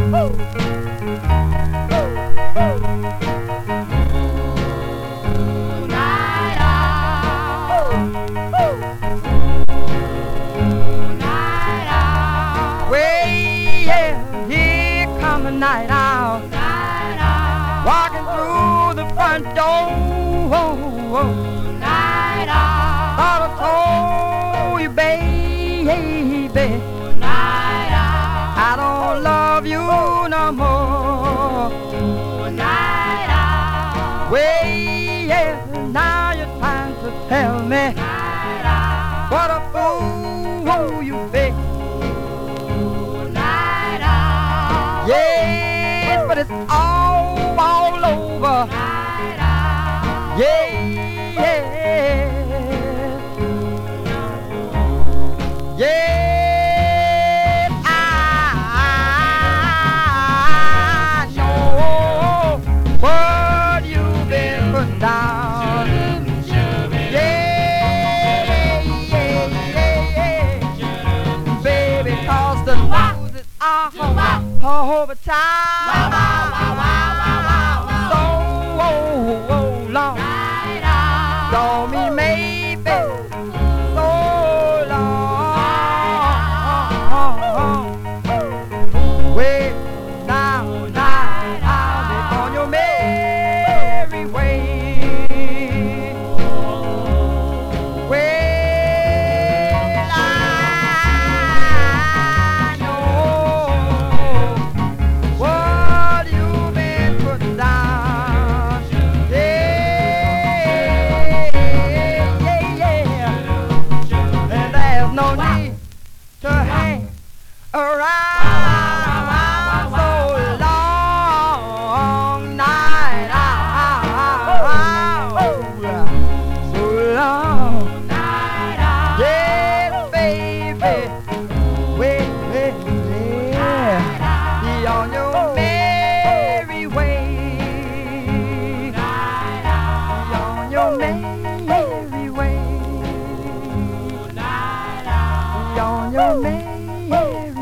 Night owl, walking through the front door. Night owl, thought I told you, baby, night owl, I don't love you no more. Night owl, well, yeah, now you're trying to tell me what a fool you've been. Yes, but it's all over. Yeah, yeah, yeah. I know what you've been put down. Yeah, yeah, yeah. Baby, 'cause the news is all over town. So long, don't mean maybe so long. Way down, I'll be on your merry way. Well, I know what you've been put down. Yeah, yeah. And there's no need to hang around so long. Night owl, so long. Yes, baby, wait, yeah. Be on your merry way. Be on your merry way. Be on your merry